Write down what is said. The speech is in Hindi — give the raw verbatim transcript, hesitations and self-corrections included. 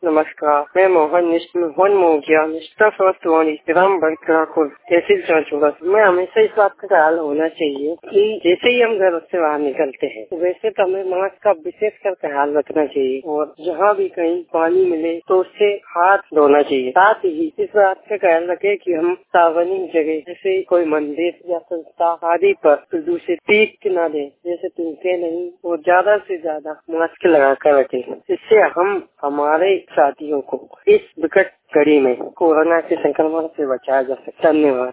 नमस्कार, मैं मोहन निष्ठ मोहन मोगिया निष्ठा स्वस्थवाणी राम बड़कराकुल तहसील चांचोड़ा। मैं हमेशा इस बात का ख्याल होना चाहिए कि जैसे ही हम घर से बाहर निकलते हैं वैसे तो हमें मास्क का विशेष कर ख्याल रखना चाहिए और जहाँ भी कहीं पानी मिले तो उससे हाथ धोना चाहिए। साथ ही इस बात का ख्याल रखें कि हम सार्वजनिक जगह जैसे कोई मंदिर या संस्था आदि पर प्रदूषित पीक न दें, जैसे थूके नहीं और ज्यादा से ज्यादा मास्क लगा कर रखें। इससे हम हमारे साथियों को इस विकट घड़ी में कोरोना के संक्रमण से बचाया जा सकता है। धन्यवाद।